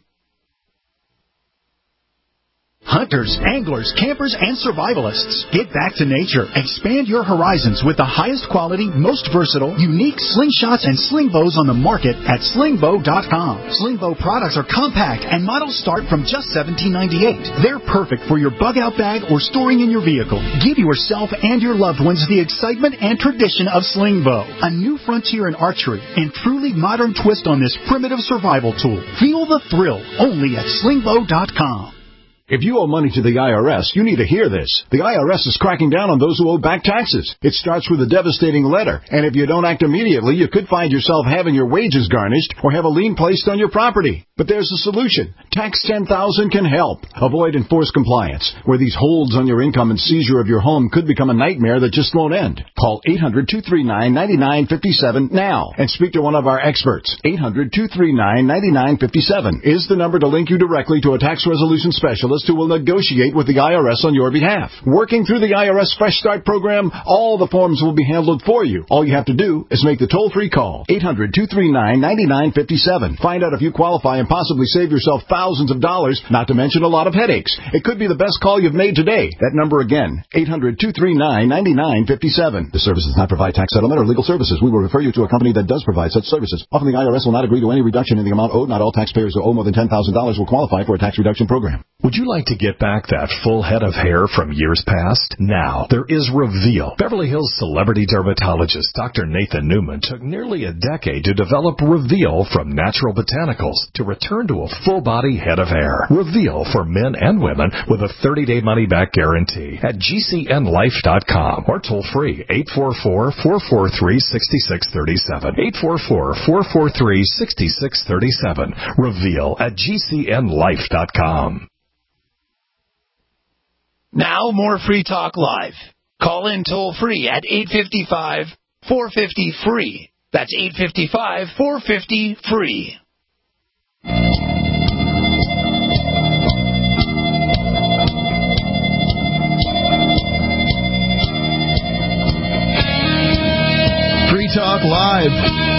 Hunters, anglers, campers, and survivalists. Get back to nature. Expand your horizons with the highest quality, most versatile, unique slingshots and sling bows on the market at sling bow dot com. Sling bow products are compact and models start from just seventeen ninety-eight. They're perfect for your bug-out bag or storing in your vehicle. Give yourself and your loved ones the excitement and tradition of sling bow. A new frontier in archery and truly modern twist on this primitive survival tool. Feel the thrill only at sling bow dot com. If you owe money to the I R S, you need to hear this. The I R S is cracking down on those who owe back taxes. It starts with a devastating letter, and if you don't act immediately, you could find yourself having your wages garnished or have a lien placed on your property. But there's a solution. Tax ten thousand can help. Avoid enforced compliance, where these holds on your income and seizure of your home could become a nightmare that just won't end. Call eight hundred, two three nine, nine nine five seven now and speak to one of our experts. eight hundred, two three nine, nine nine five seven is the number to link you directly to a tax resolution specialist who will negotiate with the I R S on your behalf. Working through the I R S Fresh Start program, all the forms will be handled for you. All you have to do is make the toll-free call. eight hundred, two three nine, nine nine five seven. Find out if you qualify and possibly save yourself thousands of dollars, not to mention a lot of headaches. It could be the best call you've made today. That number again, eight hundred, two three nine, nine nine five seven. The service does not provide tax settlement or legal services. We will refer you to a company that does provide such services. Often the I R S will not agree to any reduction in the amount owed. Not all taxpayers who owe more than ten thousand dollars will qualify for a tax reduction program. Would you like to get back that full head of hair from years past? Now, there is Reveal. Beverly Hills celebrity dermatologist Doctor Nathan Newman took nearly a decade to develop Reveal from natural botanicals to return to a full-body head of hair. Reveal for men and women with a thirty-day money-back guarantee at G C N life dot com or toll-free eight four four, four four three, six six three seven. eight four four, four four three, six six three seven. Reveal at G C N life dot com. Now more Free Talk Live. Call in toll-free at eight five five, four five zero, free. That's eight five five, four five zero, free. Free Talk Live.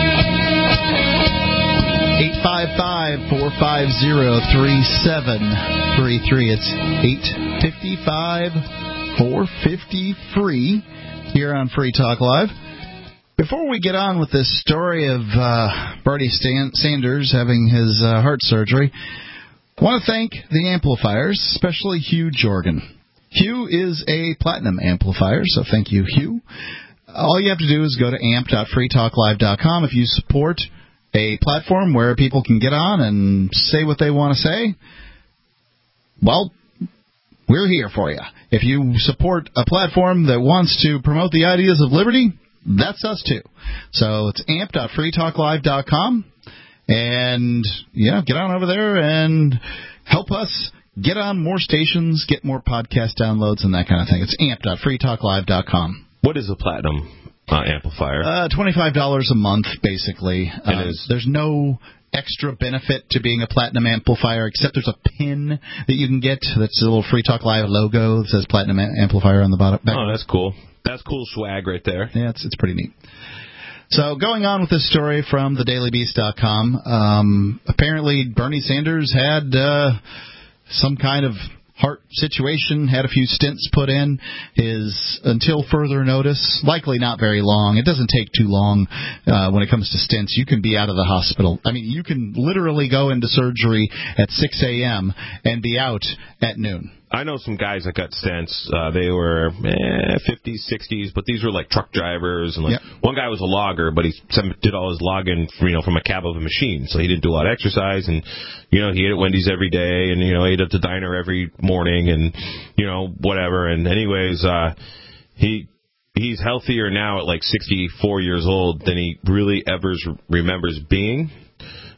eight five five, four five zero, three seven three three. It's eight five five, four five zero, free here on Free Talk Live. Before we get on with this story of uh, Bernie Stan- Sanders having his uh, heart surgery, I want to thank the amplifiers, especially Hugh Jorgen. Hugh is a platinum amplifier, so thank you, Hugh. All you have to do is go to amp dot free talk live dot com. If you support a platform where people can get on and say what they want to say, well, we're here for you. If you support a platform that wants to promote the ideas of liberty, that's us too. So it's amp dot free talk live dot com, and yeah, get on over there and help us get on more stations, get more podcast downloads, and that kind of thing. It's amp dot free talk live dot com. What is a platinum uh, amplifier? Uh, twenty-five dollars a month, basically. And Uh, is- there's no extra benefit to being a platinum amplifier, except there's a pin that you can get that's a little Free Talk Live logo that says platinum a- amplifier on the bottom. Back. Oh, that's cool. That's cool swag right there. Yeah, it's it's pretty neat. So going on with this story from the daily beast dot com, um, apparently Bernie Sanders had uh, some kind of heart situation, had a few stents put in. His, until further notice, likely not very long. It doesn't take too long uh, when it comes to stents. You can be out of the hospital. I mean, you can literally go into surgery at six a.m. and be out at noon. I know some guys that got stents. Uh, they were eh, fifties, sixties, but these were like truck drivers. And like Yep. one guy was a logger, but he did all his logging, you know, from a cab of a machine. So he didn't do a lot of exercise, and you know, he ate at Wendy's every day, and you know, ate at the diner every morning, and you know, whatever. And anyways, uh, he. He's healthier now at like sixty-four years old than he really ever remembers being.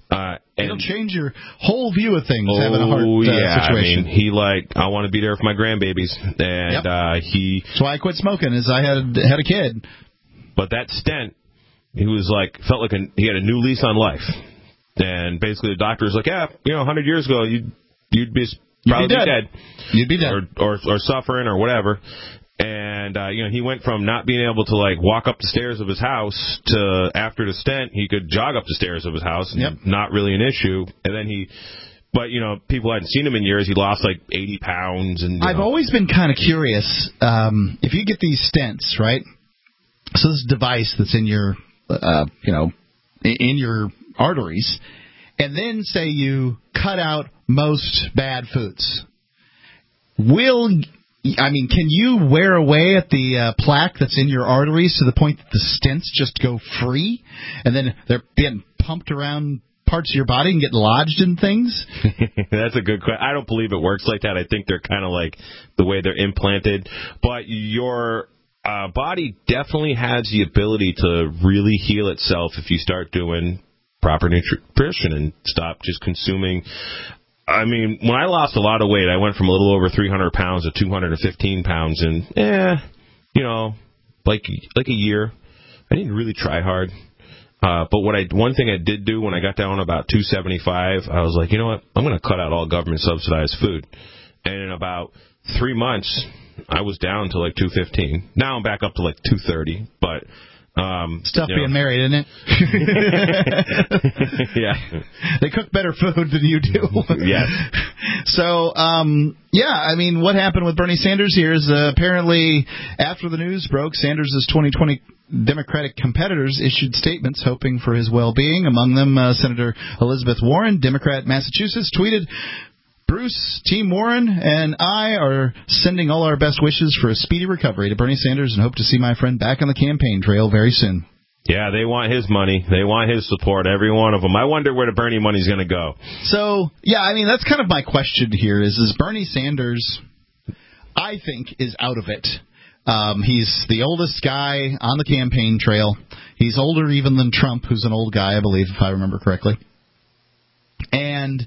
Uh, and It'll change your whole view of things, oh, having a heart uh, yeah, situation. I mean, he like, I want to be there for my grandbabies. And yep. uh, he... That's why I quit smoking, is I had had a kid. But that stent, he was like, felt like a, he had a new lease on life. And basically the doctor was like, yeah, you know, one hundred years ago, you'd, you'd be probably You'd be dead. dead. You'd be dead. Or, or, or suffering or whatever. And, uh, you know, he went from not being able to, like, walk up the stairs of his house to, after the stent, he could jog up the stairs of his house, and yep. not really an issue. And then he, but, you know, people hadn't seen him in years. He lost, like, eighty pounds. And I've know. always been kind of curious, um, if you get these stents, right? So this device that's in your, uh, you know, in your arteries, and then say you cut out most bad foods. Will... I mean, can you wear away at the uh, plaque that's in your arteries to the point that the stents just go free, and then they're getting pumped around parts of your body and get lodged in things? That's a good question. I don't believe it works like that. I think they're kind of like the way they're implanted. But your uh, body definitely has the ability to really heal itself if you start doing proper nutrition and stop just consuming... I mean, when I lost a lot of weight, I went from a little over three hundred pounds to two hundred fifteen pounds in, eh, you know, like like a year. I didn't really try hard. Uh, but what I one thing I did do when I got down about two seventy-five, I was like, you know what, I'm going to cut out all government-subsidized food. And in about three months, I was down to like two fifteen. Now I'm back up to like two thirty, but... Um, Stuff you being know. married, isn't it? Yeah. They cook better food than you do. Yes. So, um, yeah, I mean, what happened with Bernie Sanders here is uh, apparently after the news broke, Sanders' twenty twenty Democratic competitors issued statements hoping for his well-being. Among them, uh, Senator Elizabeth Warren, Democrat Massachusetts, tweeted, Bruce, Team Warren, and I are sending all our best wishes for a speedy recovery to Bernie Sanders and hope to see my friend back on the campaign trail very soon. Yeah, they want his money. They want his support, every one of them. I wonder where the Bernie money's going to go. So, yeah, I mean, that's kind of my question here is, is Bernie Sanders, I think, is out of it. Um, he's the oldest guy on the campaign trail. He's older even than Trump, who's an old guy, I believe, if I remember correctly. And...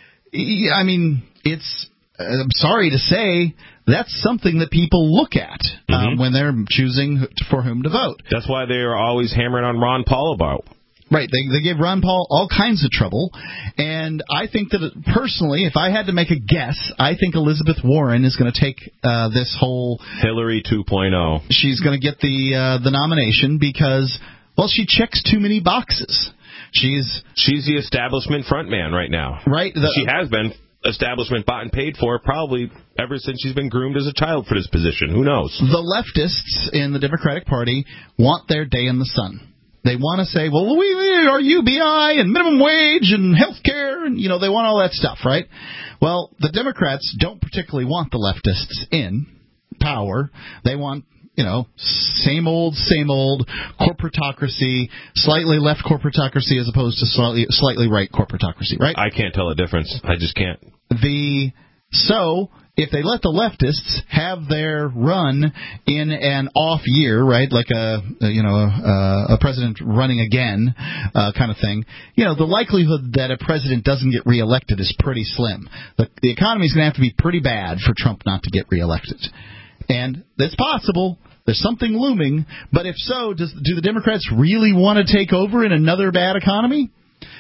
I mean, it's, uh, I'm sorry to say, that's something that people look at um, mm-hmm. when they're choosing for whom to vote. That's why they are always hammering on Ron Paul about. Right. They, they give Ron Paul all kinds of trouble. And I think that, personally, if I had to make a guess, I think Elizabeth Warren is going to take uh, this whole... Hillary two point oh. She's going to get the uh, the nomination because, well, she checks too many boxes. She's she's the establishment frontman right now. Right. The, she has been establishment bought and paid for probably ever since she's been groomed as a child for this position. Who knows? The leftists in the Democratic Party want their day in the sun. They want to say, well, we, we are U B I and minimum wage and health care, and, you know, they want all that stuff, right? Well, the Democrats don't particularly want the leftists in power. They want, you know, same old, same old corporatocracy, slightly left corporatocracy as opposed to slightly, slightly right corporatocracy, right? I can't tell a difference. I just can't. The so if they let the leftists have their run in an off year, right, like a, a you know a, a president running again uh, kind of thing, you know, the likelihood that a president doesn't get reelected is pretty slim. The, the economy is going to have to be pretty bad for Trump not to get reelected. And it's possible. There's something looming. But if so, does, do the Democrats really want to take over in another bad economy?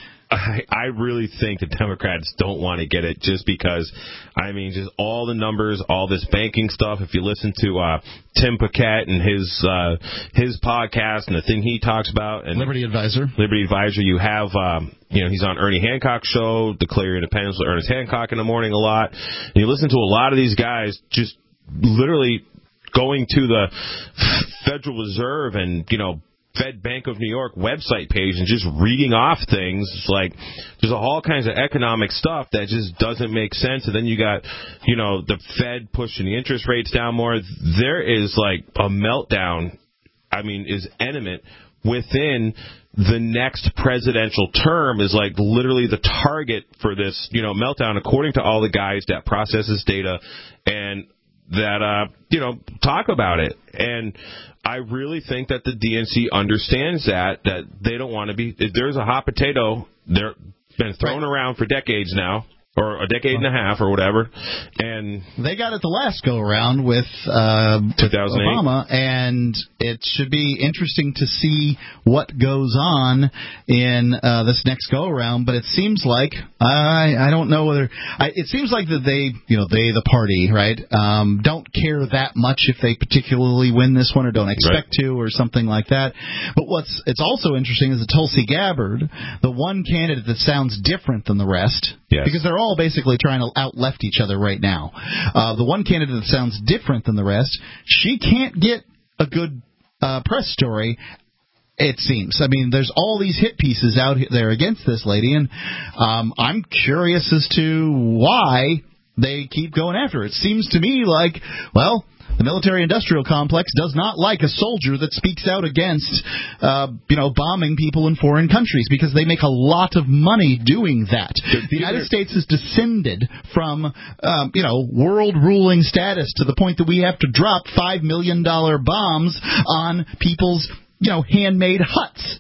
I, I really think the Democrats don't want to get it just because, I mean, just all the numbers, all this banking stuff. If you listen to uh, Tim Paquette and his uh, his podcast and the thing he talks about. And Liberty Advisor. Liberty Advisor. You have, um, you know, he's on Ernie Hancock's show, Declare Your Independence with Ernest Hancock in the morning a lot. And you listen to a lot of these guys just literally going to the Federal Reserve and, you know, Fed Bank of New York website page and just reading off things. It's like there's all kinds of economic stuff that just doesn't make sense. And then you got, you know, the Fed pushing the interest rates down more. There is like a meltdown, I mean, is imminent within the next presidential term is like literally the target for this, you know, meltdown, according to all the guys that process this data and that, uh, you know, talk about it. And I really think that the D N C understands that, that they don't want to be, if there's a hot potato, they're, been thrown right. around for decades now. Or a decade and a half, or whatever, and they got it the last go around with uh, Obama, and it should be interesting to see what goes on in uh, this next go around. But it seems like I I don't know whether I, it seems like that they you know they the party right um, don't care that much if they particularly win this one or don't expect right. to or something like that. But what's it's also interesting is that Tulsi Gabbard, the one candidate that sounds different than the rest, yes. because they're all basically trying to out-left each other right now. Uh, the one candidate that sounds different than the rest, she can't get a good uh, press story, it seems. I mean, there's all these hit pieces out there against this lady, and um, I'm curious as to why they keep going after her. It seems to me like, well, the military-industrial complex does not like a soldier that speaks out against, uh, you know, bombing people in foreign countries because they make a lot of money doing that. The United States has descended from, um, you know, world-ruling status to the point that we have to drop five million dollars bombs on people's, you know, handmade huts.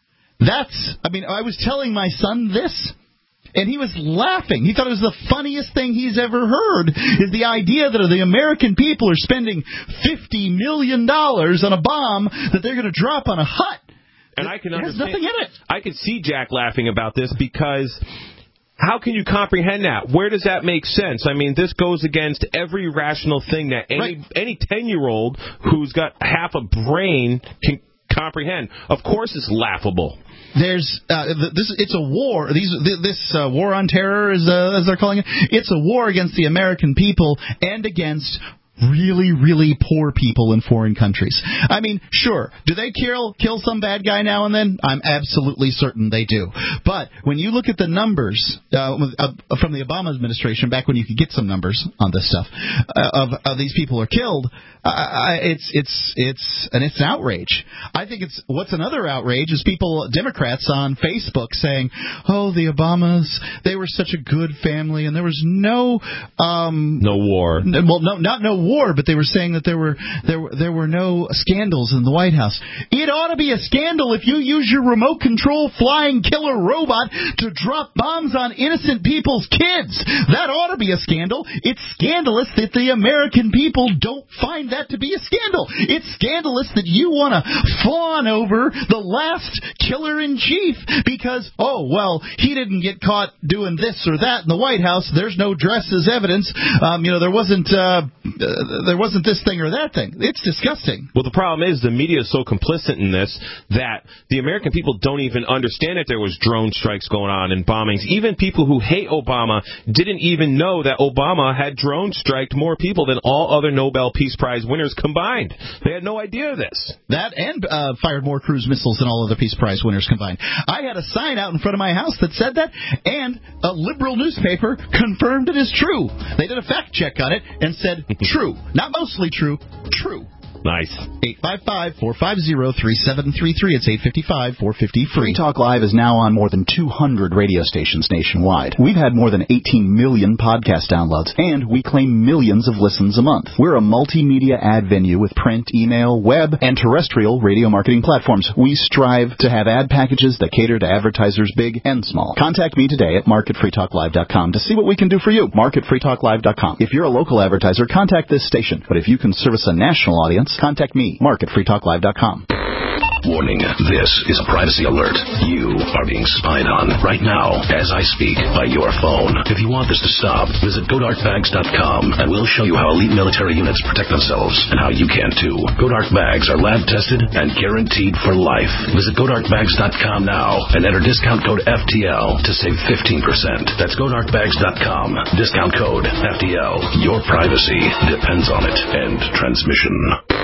That's, I mean, I was telling my son this. And he was laughing. He thought it was the funniest thing he's ever heard, is the idea that the American people are spending fifty million dollars on a bomb that they're going to drop on a hut. And I can it understand. has nothing in it. I can see Jack laughing about this because how can you comprehend that? Where does that make sense? I mean, this goes against every rational thing that any right. any ten-year-old who's got half a brain can comprehend. Of course it's laughable. There's uh, this. It's a war. These this uh, war on terror, is, uh, as they're calling it. It's a war against the American people and against really, really poor people in foreign countries. I mean, sure, do they kill kill some bad guy now and then? I'm absolutely certain they do. But when you look at the numbers uh, from the Obama administration, back when you could get some numbers on this stuff, uh, of, of these people are killed, uh, it's it's it's and it's an outrage. I think it's what's another outrage is people, Democrats on Facebook saying, "Oh, the Obamas, they were such a good family, and there was no um, no war. N- well, no, not no war, but they were saying that there were there were there were no scandals in the White House. It ought to be a scandal if you use your remote control flying killer robot to drop bombs on innocent people's kids. That ought to be a scandal. It's scandalous that the American people don't find that to be a scandal. It's scandalous that you want to fawn over the last killer in chief because, oh, well, he didn't get caught doing this or that in the White House. There's no dress as evidence. Um, you know, there wasn't uh, uh, there wasn't this thing or that thing. It's disgusting. Well, the problem is the media is so complicit in this that the American people don't even understand that there was drone strikes going on and bombings. Even people who hate Obama didn't even know that Obama had drone striked more people than all other Nobel Peace Prize winners combined. They had no idea of this. That and uh, fired more cruise missiles than all other Peace Prize winners combined. I had a sign out in front of my house that said that, and a liberal newspaper confirmed it is true. They did a fact check on it and said true. Not mostly true, true. Nice. eight five five, four five zero, three seven three three. It's eight five five, four five zero, free. Free Talk Live is now on more than two hundred radio stations nationwide. We've had more than eighteen million podcast downloads, and we claim millions of listens a month. We're a multimedia ad venue with print, email, web, and terrestrial radio marketing platforms. We strive to have ad packages that cater to advertisers big and small. Contact me today at market free talk live dot com to see what we can do for you. market free talk live dot com. If you're a local advertiser, contact this station. But if you can service a national audience, contact me, market free talk live dot com. Warning, this is a privacy alert. You are being spied on right now as I speak by your phone. If you want this to stop, visit go dark bags dot com and we'll show you how elite military units protect themselves and how you can too. Go-Dark bags are lab tested and guaranteed for life. Visit go dark bags dot com now and enter discount code F T L to save fifteen percent. That's go dark bags dot com. Discount code F T L. Your privacy depends on it. End transmission.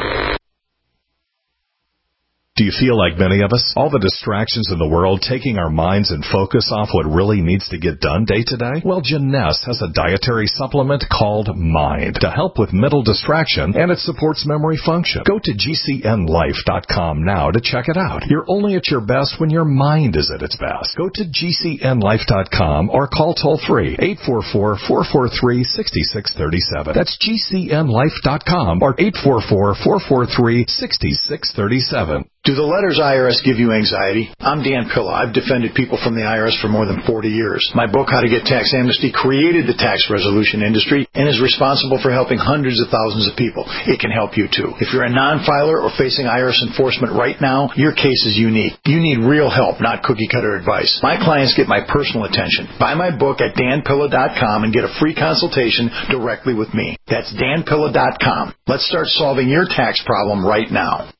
Do you feel like many of us? All the distractions in the world taking our minds and focus off what really needs to get done day to day? Well, Jeunesse has a dietary supplement called Mind to help with mental distraction, and it supports memory function. Go to G C N life dot com now to check it out. You're only at your best when your mind is at its best. Go to G C N life dot com or call toll-free eight four four, four four three, six six three seven. That's G C N life dot com or eight four four, four four three, six six three seven. Do the letters I R S give you anxiety? I'm Dan Pilla. I've defended people from the I R S for more than forty years. My book, How to Get Tax Amnesty, created the tax resolution industry and is responsible for helping hundreds of thousands of people. It can help you too. If you're a non-filer or facing I R S enforcement right now, your case is unique. You need real help, not cookie-cutter advice. My clients get my personal attention. Buy my book at dan pilla dot com and get a free consultation directly with me. That's dan pilla dot com. Let's start solving your tax problem right now.